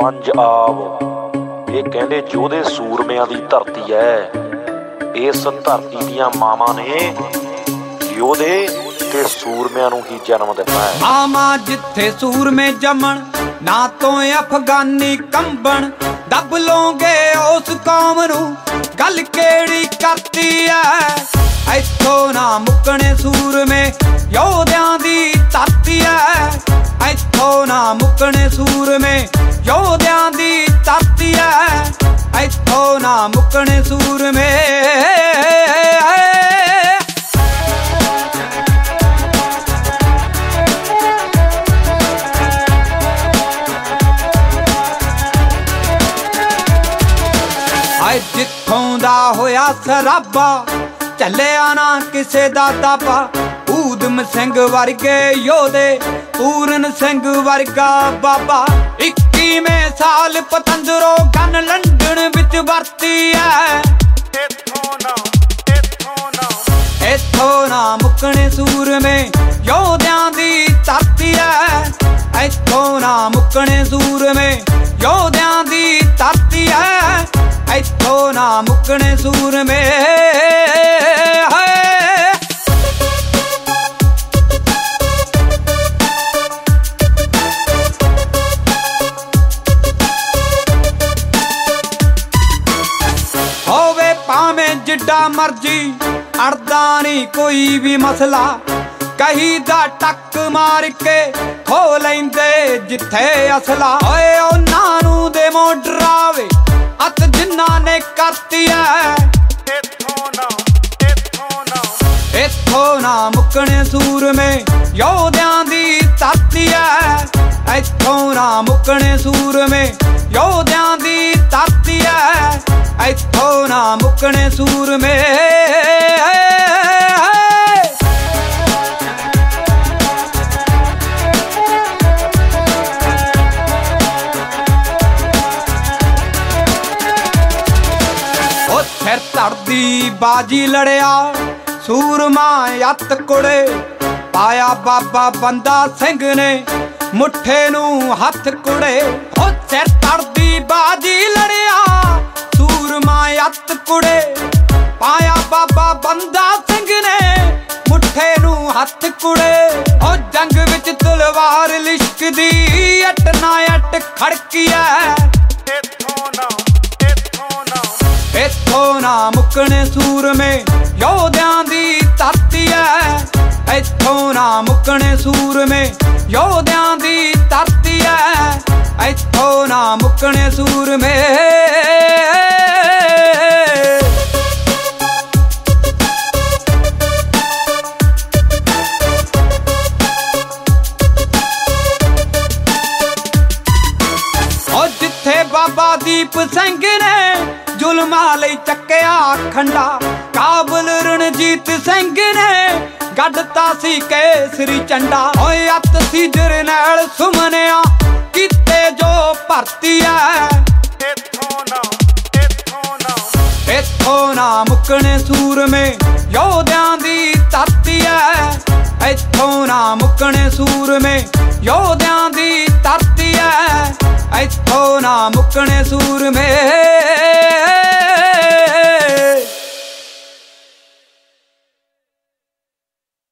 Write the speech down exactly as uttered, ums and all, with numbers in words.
ਪੰਜਾਬ ਇਹ ਕਹਿੰਦੇ ਯੋਧੇ ਸੂਰਮਿਆਂ ਦੀ ਧਰਤੀ ਹੈ। ਇਸ ਧਰਤੀ ਦੀਆਂ ਮਾਵਾਂ ਨੇ ਯੋਧੇ ਤੇ ਸੂਰਮਿਆਂ ਨੂੰ ਹੀ ਜਨਮ ਦਿੱਤਾ ਹੈ। ਮਾਵਾਂ ਜਿੱਥੇ ਸੂਰਮੇ ਜੰਮਣ, ਨਾ ਤੋਂ ਅਫਗਾਨੀ ਕੰਬਣ, ਦੱਬ ਲੋਗੇ ਉਸ ਕੌਮ ਨੂੰ, ਗੱਲ ਕਿਹੜੀ ਕਰਤੀ ਐ। ਇੱਥੋਂ ਨਾ ਮੁੱਕਣੇ ਸੂਰਮੇ ਯੋਧਿਆਂ ਦੀ ਧਰਤੀ ਐ। ਇੱਥੋਂ ਨਾ ਮੁੱਕਣੇ ਸੂਰਮੇ ਯੋਧਿਆਂ ਦੀ ਧਰਤੀ ਐ। ਇੱਥੋਂ ਨਾ ਮੁੱਕਣੇ ਸੂਰਮੇ। ਜਿੱਥੋਂ ਦਾ ਹੋਇਆ ਸਰਾਬਾ, ਚੱਲਿਆ ਨਾ ਕਿਸੇ ਦਾ ਦਾਬਾ। ਊਧਮ ਸਿੰਘ ਵਰਗੇ ਯੋਧੇ, ਪੂਰਨ ਸਿੰਘ ਵਰਗਾ ਬਾਬਾ। ਇੱਕੀਵੇਂ ਸਾਲ ਪਤੰਦਰੋਂ ਗਨ ਲੰਡਨ ਵਿੱਚ ਵਰਤੀ ਐ। ਇੱਥੋਂ ਨਾ ਇੱਥੋਂ ਨਾ ਇੱਥੋਂ ਨਾ ਮੁੱਕਣੇ ਸੂਰਮੇ ਯੋਧਿਆਂ ਦੀ ਧਰਤੀ ਐ। ਇੱਥੋਂ ਨਾ ਮੁੱਕਣੇ ਸੂਰਮੇ ਯੋਧਿਆਂ ਦੀ ਧਰਤੀ ਐ। ਇੱਥੋਂ ਨਾ ਮੁੱਕਣੇ ਸੂਰਮੇ। ਹੋਵੇ ਭਾਵੇਂ ਜਿੱਡਾ ਮਰਜੀ, ਅੜਦਾ ਨਹੀਂ ਕੋਈ ਵੀ ਮਸਲਾ। ਕਹੀ ਦਾ ਟੱਕ ਮਾਰ ਕੇ ਖੋ ਲੈਂਦੇ ਜਿੱਥੇ ਅਸਲਾ। ਓਏ ਉਹਨਾਂ ਨੂੰ ਦੇਵੋ ਡਰਾਵੇ ਅਤ ਜਿਨ੍ਹਾਂ ਨੇ ਕਰਤੀ ਐ। ਇੱਥੋਂ ਨਾ ਇੱਥੋਂ ਨਾ ਇੱਥੋਂ ਨਾ ਮੁੱਕਣੇ ਸੂਰਮੇ ਯੋਧਿਆਂ ਦੀ ਧਰਤੀ ਐ। ਇੱਥੋਂ ਨਾ ਮੁੱਕਣੇ ਸੂਰਮੇ ਯੋਧਿਆਂ ਦੀ ਧਰਤੀ ਐ। ਇੱਥੋਂ ਨਾ ਮੁੱਕਣੇ ਸੂਰਮੇ। ਸਿਰ ਧੜਦੀ ਬਾਜੀ ਲੜਿਆ ਸੂਰਮਾ ਅੱਤ ਕੁੜੇ, ਪਾਇਆ ਬਾਬਾ ਬੰਦਾ ਸਿੰਘ ਨੇ ਮੁੱਠੇ ਨੂੰ ਹੱਥ ਕੁੜੇ। ਉਹ ਸਿਰ ਧੜਦੀ ਬਾਜੀ ਲੜਿਆ ਸੂਰਮਾ ਅੱਤ ਕੁੜੇ, ਪਾਇਆ ਬਾਬਾ ਬੰਦਾ ਸਿੰਘ ਨੇ ਮੁੱਠੇ ਨੂੰ ਹੱਥ ਕੁੜੇ। ਉਹ ਜੰਗ ਵਿੱਚ ਤਲਵਾਰ ਲਿਸ਼ਕਦੀ, ਅੱਟ ਨਾ ਅੱਟ ਖੜਕੀ ਐ। ਇੱਥੋਂ ਨਾ ਇੱਥੋਂ ਨਾ ਮੁੱਕਣੇ ਸੂਰਮੇ ਯੋਧਿਆਂ ਦੀ ਧਰਤੀ ਐ। ਇੱਥੋਂ ਨਾ ਮੁੱਕਣੇ ਸੂਰਮੇ ਯੋਧਿਆਂ ਦੀ ਧਰਤੀ ਐ। ਇੱਥੋਂ ਨਾ ਮੁੱਕਣੇ ਸੂਰਮੇ। ਉਹ ਜਿੱਥੇ ਬਾਬਾ ਦੀਪ ਸਿੰਘ ਨੇ ਜ਼ੁਲਮਾਂ ਲਈ ਚੱਕਿਆ ਖੰਡਾ, ਕਾਬਲ ਰਣਜੀਤ ਸਿੰਘ ਨੇ ਗੱਡਤਾ ਸੀ ਕੇਸਰੀ ਝੰਡਾ। ਓਏ ਅੱਤ ਸੀ ਜਰਨੈਲ ਸੁਮਨਿਆ ਕੀਤੇ ਜੋ ਭਰਤੀ ਐ। ਇੱਥੋਂ ਨਾ ਇੱਥੋਂ ਨਾ ਇੱਥੋਂ ਨਾ ਮੁੱਕਣੇ ਸੂਰਮੇ ਯੋਧਿਆਂ ਦੀ ਧਰਤੀ ਐ। ਇੱਥੋਂ ਨਾ ਮੁੱਕਣੇ ਸੂਰਮੇ ਯੋਧਿਆਂ ਦੀ ਧਰਤੀ ਐ। ਇੱਥੋਂ ਨਾ ਮੁੱਕਣੇ ਸੂਰਮੇ।